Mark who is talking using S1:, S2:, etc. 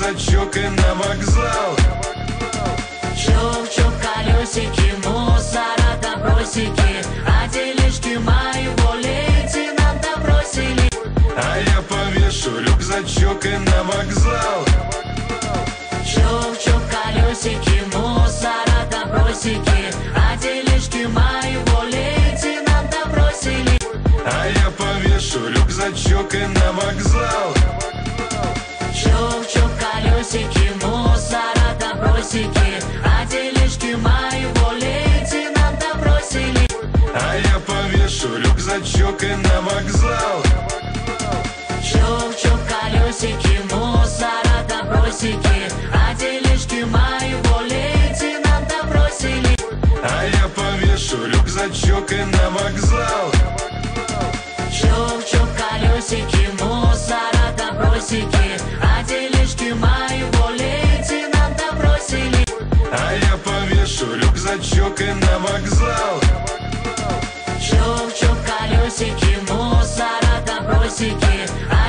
S1: рюкзачок и на вокзал.
S2: Чук-чук, колесики, мусора, добросики, а тележки моего лейтенанта бросили.
S1: А я повешу рюкзачок и на вокзал.
S2: Чук-чук, колесики, мусора, добросики, а тележки моего лейтенанта бросили.
S1: А я повешу рюкзачок и на вокзал.
S2: Чук-чук, колесики, мусора, добросики, а тележки моего лейтенанта бросили.
S1: А я повешу рюкзачок и на вокзал.
S2: Чук-чук, колесики, мусора, добросики, а тележки моего лейтенанта бросили.
S1: А я повешу рюкзачок и на вокзал.
S2: Чук-чук, колесики, мусора, добросики, а тележки моего лейтенанта бросили.
S1: А я повешу рюкзачок и на вокзал.
S2: Чук-чук, колесики, мусора, добросики, а